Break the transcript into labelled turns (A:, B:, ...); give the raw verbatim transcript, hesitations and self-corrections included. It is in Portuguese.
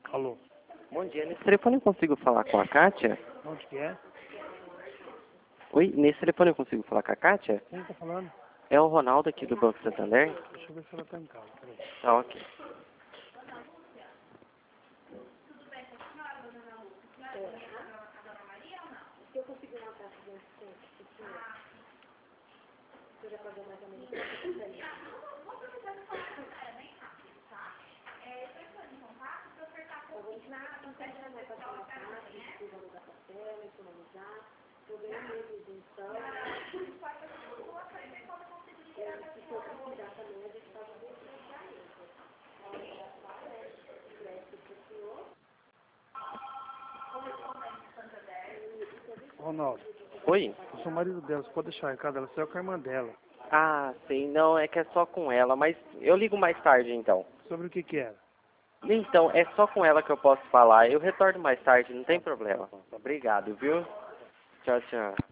A: Alô?
B: Bom dia, nesse telefone eu consigo falar com a Kátia?
A: Onde que é?
B: Oi, nesse telefone eu consigo falar com a Kátia?
A: Quem tá falando?
B: É o Ronaldo aqui do Banco Santander?
A: Deixa eu ver se ela tá em casa. Peraí.
B: Tá, ok.
A: Ronaldo,
B: Oi?
A: eu sou o marido dela, você pode deixar o recado, ela saiu com a irmã dela.
B: Ah, sim, não, é que é só com ela, mas eu ligo mais tarde então.
A: Sobre o que que era?
B: Então, é só com ela que eu posso falar. Eu retorno mais tarde, não tem problema. Obrigado, viu? Tchau, tchau.